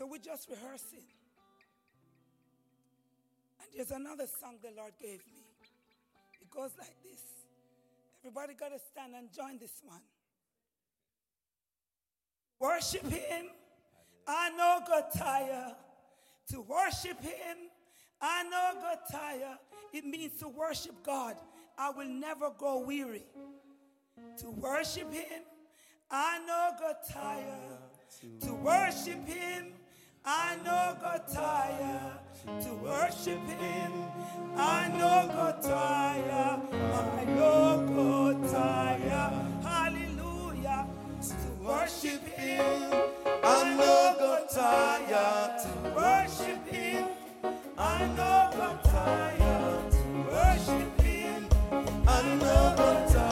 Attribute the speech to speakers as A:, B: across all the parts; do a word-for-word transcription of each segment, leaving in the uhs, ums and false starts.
A: So we're just rehearsing. And there's another song the Lord gave me. It goes like this. Everybody got to stand and join this one. Worship him, I know got tired. To worship him, I know got tired. It means to worship God. I will never grow weary. To worship him, I know got tired. To worship him, I know got tired. To worship him, I know got tired. I know got tired. Hallelujah. To worship him, I know got tired. To worship him, I know got tired. To worship him, I know got tired.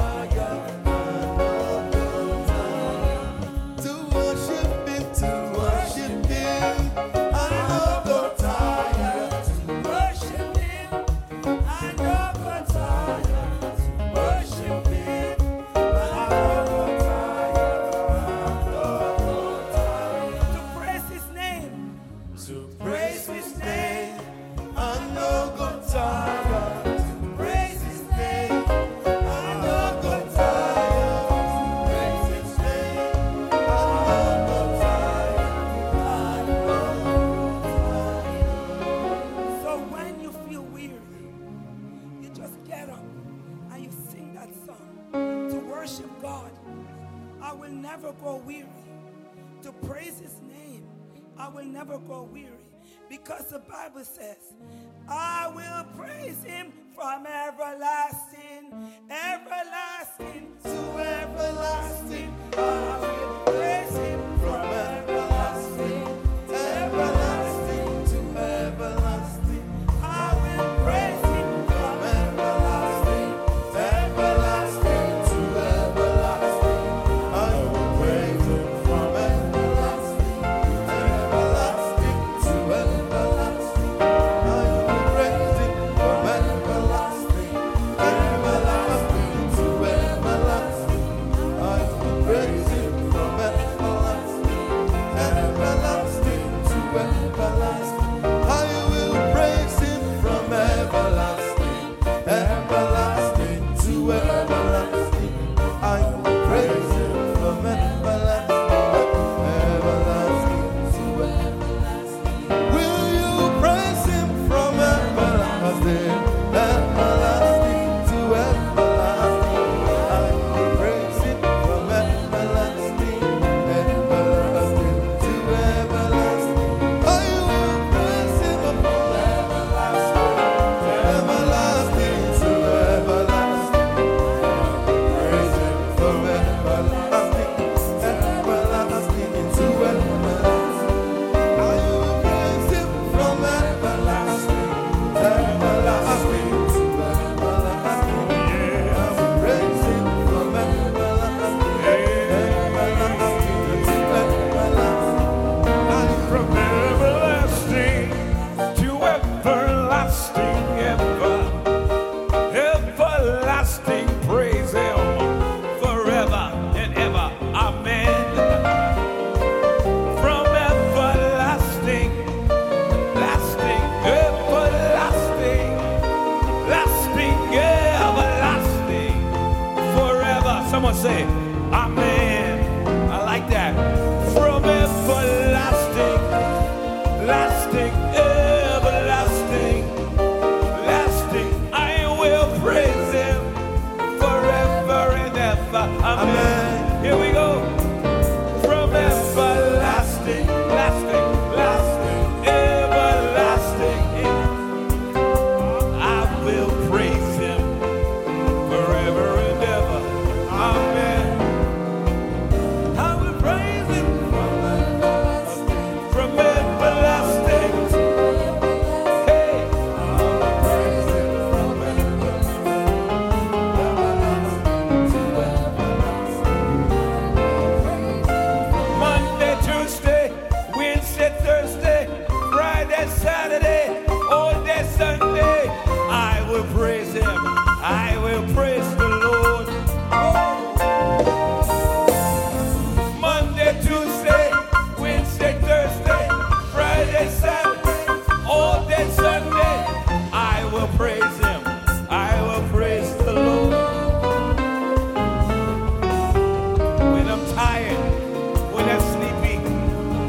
A: Because the Bible says, I will praise him from everlasting, everlasting to everlasting. I will praise him from everlasting, everlasting to everlasting. I will praise him from everlasting, everlasting to everlasting. I will praise him from everlasting, everlasting to everlasting. Praise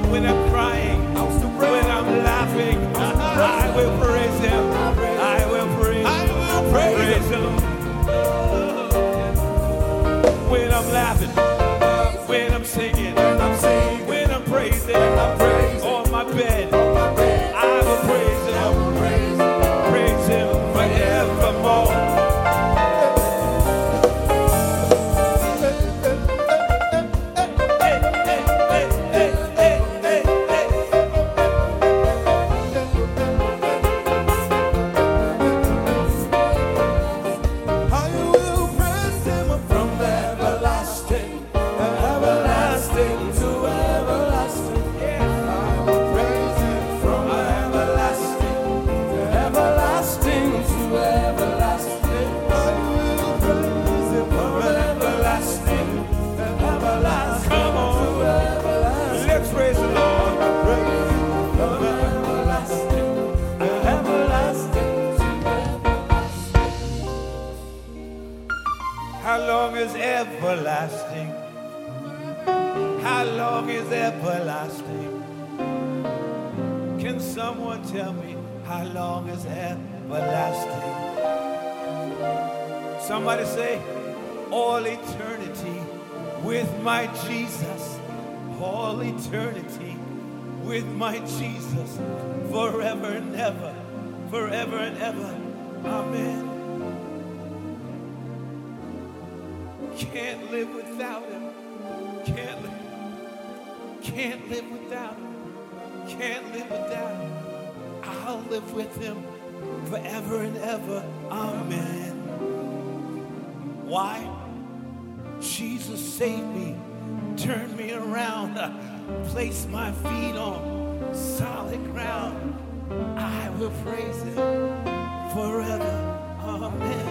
B: when I'm crying, when I'm laughing, I will praise him. I will praise, I will praise him. When I'm laughing, when I'm singing, when I'm praising, on my bed, I will praise him, praise him forevermore. How long is everlasting? How long is everlasting? Can someone tell me how long is everlasting? Somebody say, all eternity with my Jesus. All eternity with my Jesus. Forever and ever. Forever and ever. Amen. Can't live without him. Can't live. Can't live without him. Can't live without him. I'll live with him forever and ever. Amen. Why? Jesus saved me, turned me around, placed my feet on solid ground. I will praise him forever. Amen.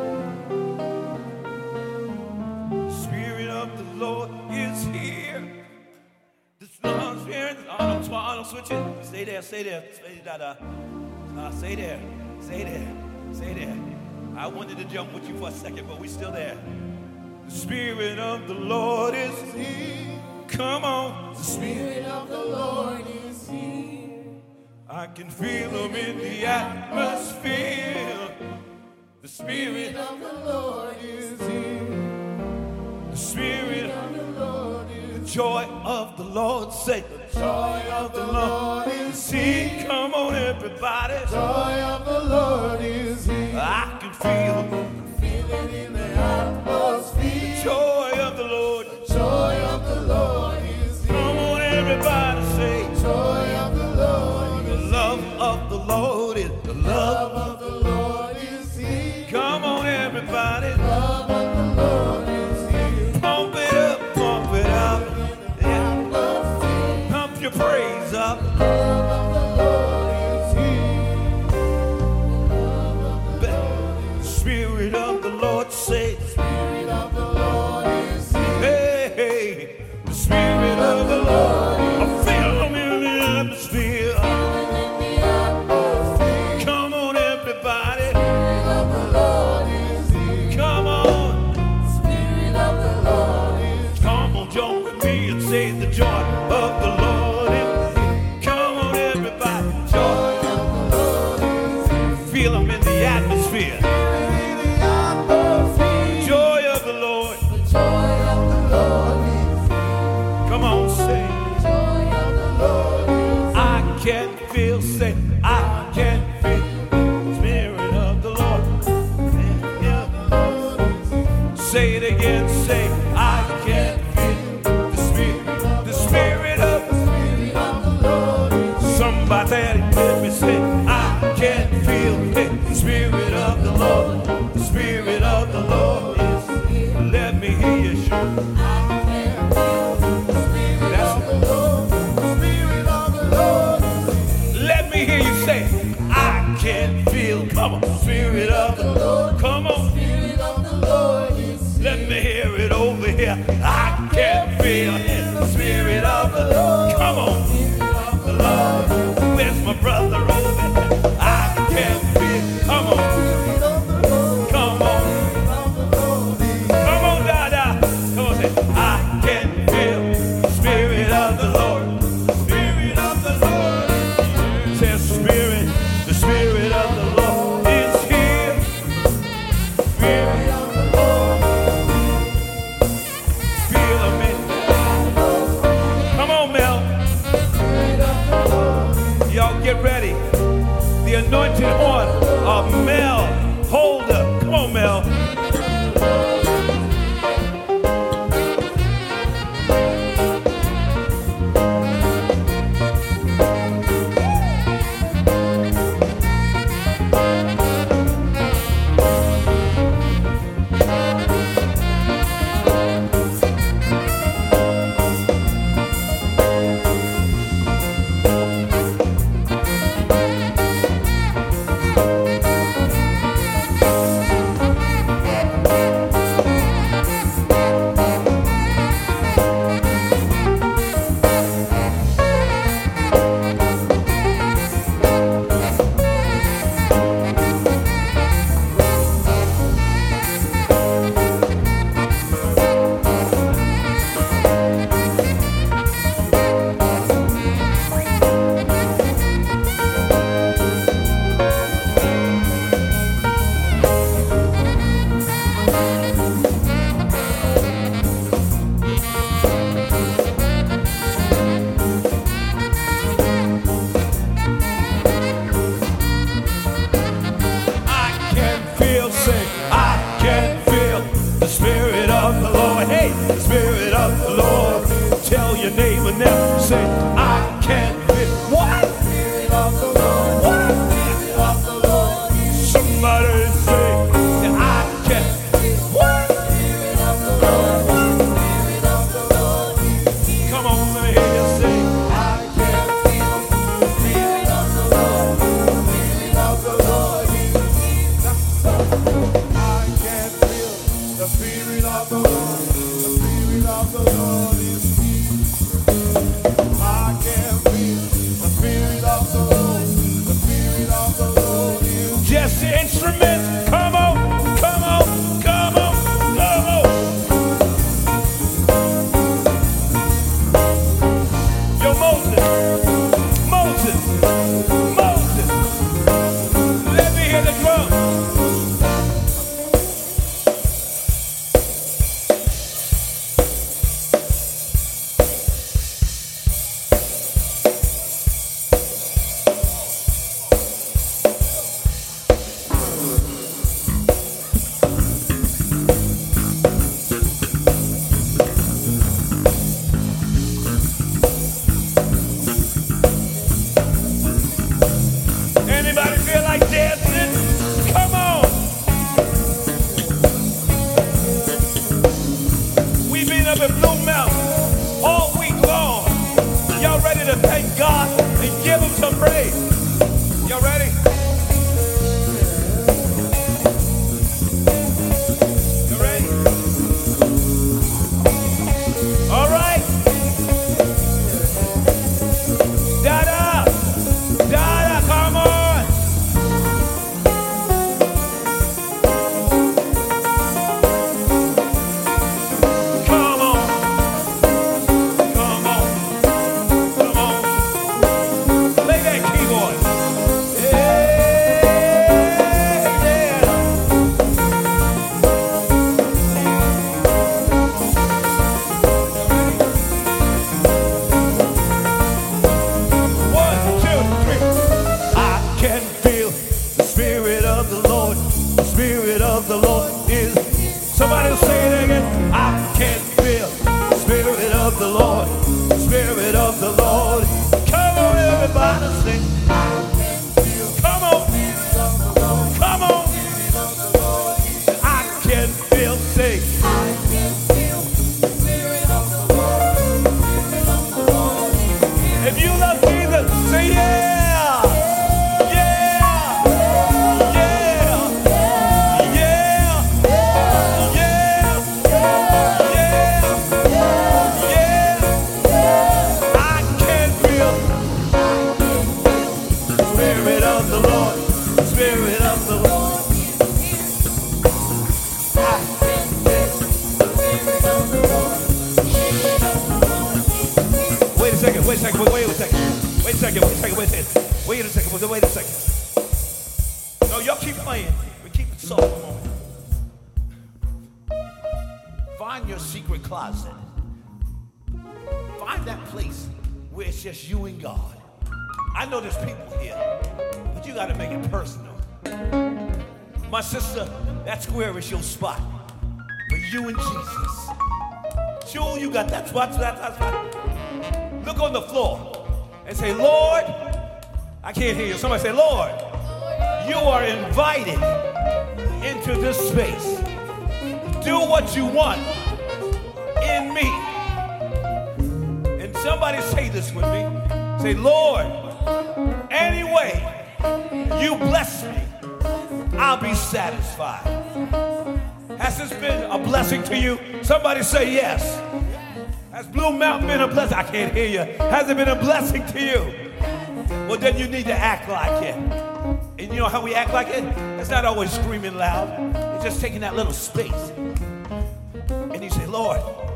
B: Lord is here. The Lord's here. Arnold, Arnold, switch it. Stay there, stay there. Stay there, uh, stay there, stay there, stay there. I wanted to jump with you for a second, but we're still there. The Spirit of the Lord is here. Come on. The Spirit of the Lord is here. I can feel him in the atmosphere. The Spirit of the Lord is here. The Spirit of the Lord is the joy of the Lord. Say, the joy of the Lord is here. Come on, everybody. The joy of the Lord is here. I can feel, feel it in the atmosphere. The joy of the Lord. The joy of the Lord is here. Come on, everybody. Say, the joy of the Lord. The love of the Lord is the love of the Lord is here. Come on, everybody. The love of the Lord is pump it up, pump it up, yeah. Pump your praise up. The love of the Lord is here. The Spirit of the Lord, say, the Spirit of the Lord is here. Hey, hey, the Spirit of the Lord. I feel him in the atmosphere. Come on, everybody. The Spirit of the Lord is here. Come on. Join with me and say the joy of the Lord is here. Come on, everybody. Joy of the Lord is here. Feel him in the atmosphere. Joy of the Lord. The joy of the Lord is here. Come on, say. Joy of the Lord is here. I can feel, say, I can feel the Spirit of the Lord. Say it again, say, I can feel. Somebody let me say, I can feel it. The Spirit of the Lord, the Spirit of the Lord is here. Let me hear you shout. I can feel the Spirit of the Lord, the Spirit of the Lord is here. Let me hear you say, I can feel, come on, the Spirit of the Lord, come on. The Spirit of the Lord is here. Let me hear it over here. I can feel it, the Spirit of the Lord, come on. The Lord. Where's my brother over there? I can feel. Come on. Come on. Come on, Dada. Come on, say, I can feel the Spirit of the Lord. The anointed on uh, Mel Holder. Come on, Mel.
C: Find that place where it's just you and God. I know there's people here,
B: But you got to make it personal. My sister, that square is your spot. For you and Jesus. Jewel, you got that spot, that, that spot. Look on the floor and say, Lord, I can't hear you. Somebody say, Lord, you are invited into this space. Do what you want in me. And somebody say this with me. Say, Lord, any way you bless me, I'll be satisfied. Has this been a blessing to you? Somebody say yes. Has Blue Mountain been a blessing? I can't hear you. Has it been a blessing to you? Well, then you need to act like it. And you know how we act like it? It's not always screaming loud. It's just taking that little space. And you say, Lord,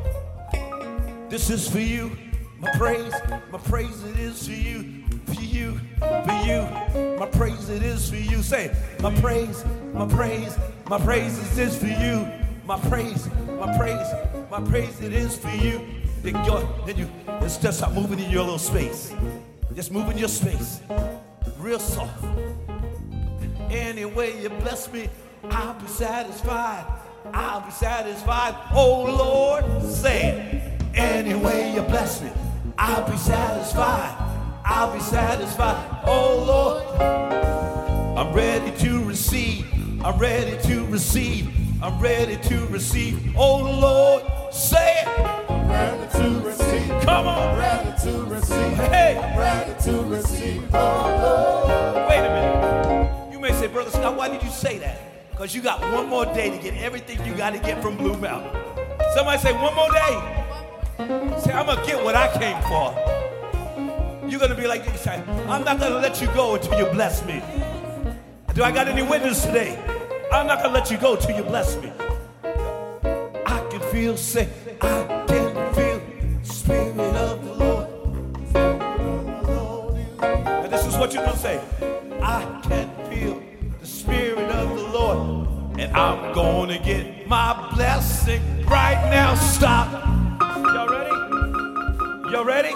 B: this is for you. My praise, my praise it is for you. For you, for you. My praise it is for you. Say, my praise, my praise, my praise is this for you. My praise, my praise, my praise it is for you. Then, go, then you just just start moving in your little space. Just move in your space. Real soft. Any way you bless me, I'll be satisfied. I'll be satisfied. Oh Lord, say it. Any way you bless me, I'll be satisfied. I'll be satisfied. Oh Lord, I'm ready to receive. I'm ready to receive. I'm ready to receive. Oh Lord, say it.
C: I'm ready to receive.
B: Come on.
C: I'm ready to receive.
B: Hey.
C: I'm ready to receive. Oh Lord.
B: Wait a minute. You may say, Brother Scott, why did you say that? Because you got one more day to get everything you got to get from Blue Mountain. Somebody say, one more day. Say, I'm going to get what I came for. You're going to be like this. Say, I'm not going to let you go until you bless me. Do I got any witness today? I'm not going to let you go until you bless me. I can feel, say, I can feel the Spirit of the Lord. And this is what you're going to say. I can feel the Spirit of the Lord. And I'm going to get my blessing right now. Stop. Y'all ready? Y'all ready?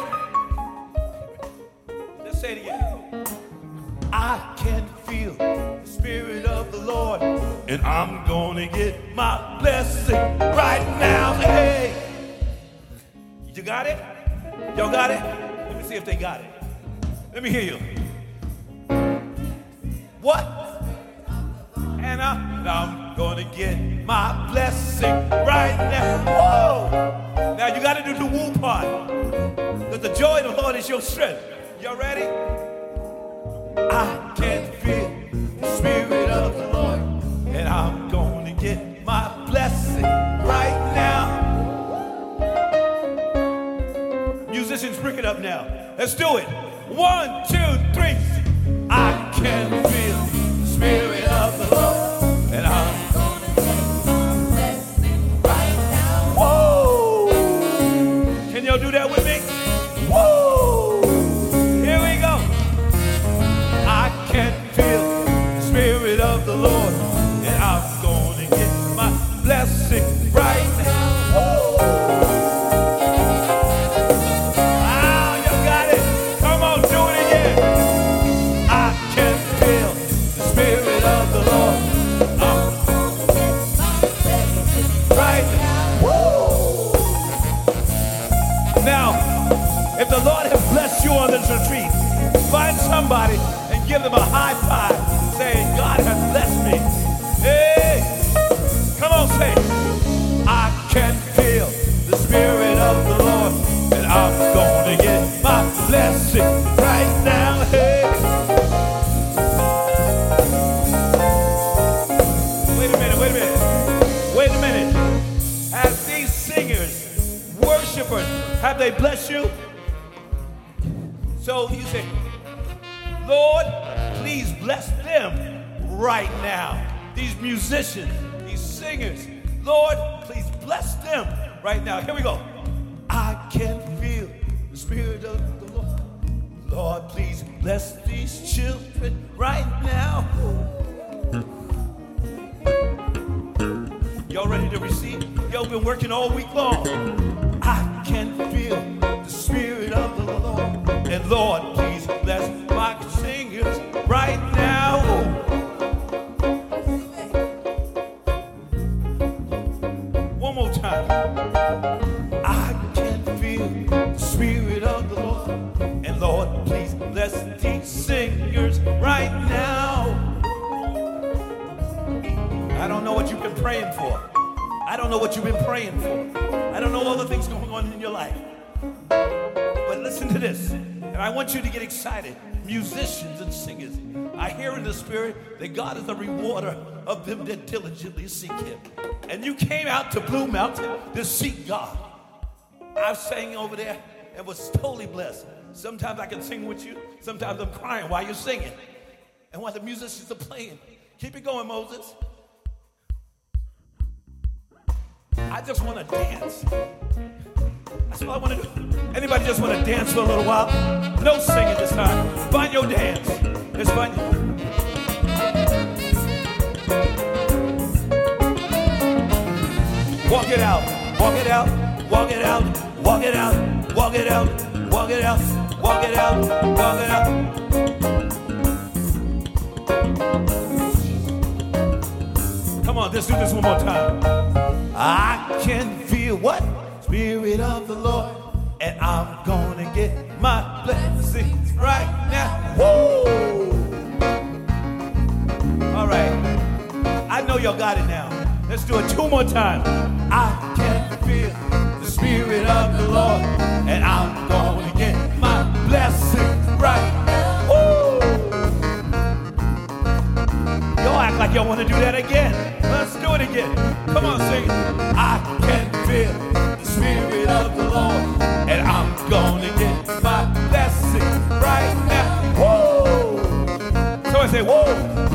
B: Let's say it again. I can feel the Spirit of the Lord, and I'm gonna get my blessing right now. Hey, you got it? Y'all got it? Let me see if they got it. Let me hear you. What? And I'm, I'm gonna get my blessing right now. Whoa! Now you gotta do the woo part. Because the joy of the Lord is your strength. Y'all ready? I can feel the Spirit of the Lord, and I'm going to get my blessing right now. Musicians, bring it up now. Let's do it. One, two, three. I can feel the Spirit of the Lord, and I'm going to get my blessing right now. Whoa! Can y'all do that with me? Whoa! Here we go. I can feel the Spirit of the Lord, and I'm going to get my blessing right now. Woo! Ah, you got it. Come on, do it again. I can feel the Spirit of the Lord. I'm going to get my blessing right now. Woo! Now, if the Lord has blessed you on this retreat, find somebody and give them a high five saying, God has blessed me. Hey, come on, say, I can feel the Spirit of the Lord, and I'm going to get my blessing right now. Hey. Wait a minute, wait a minute, wait a minute. As these singers, worshipers, have they blessed you? So you say, Lord, please bless them right now. These musicians, these singers, Lord, please bless them right now. Here we go. I can feel the Spirit of the Lord. Lord, please bless these children right now. Y'all ready to receive? Y'all been working all week long. I can feel the Spirit of the Lord. And Lord, please bless my singers right now. don't know what you've been praying for. I don't know all the things going on in your life. But listen to this, and I want you to get excited. Musicians and singers, I hear in the spirit that God is the rewarder of them that diligently seek him. And you came out to Blue Mountain to seek God. I sang over there and was totally blessed. Sometimes I can sing with you. Sometimes I'm crying while you're singing. And while the musicians are playing, keep it going, Moses. I just want to dance. That's all I want to do. Anybody just want to dance for a little while? No singing this time. Find your dance. It's fun. Walk it out. Walk it out. Walk it out. Walk it out. Walk it out. Walk it out. Walk it out. Walk it out. Come on, let's do this one more time. I can feel what? Spirit of the Lord, and I'm gonna get my blessings right now. Woo! All right, I know y'all got it now. Let's do it two more times. I can feel the Spirit of the Lord, and I'm gonna get my blessings right now. Woo! Y'all act like y'all want to do that again. Let's do it again. Come on, sing it. I can feel the Spirit of the Lord, and I'm gonna get my blessings right now. Whoa! Somebody say, whoa!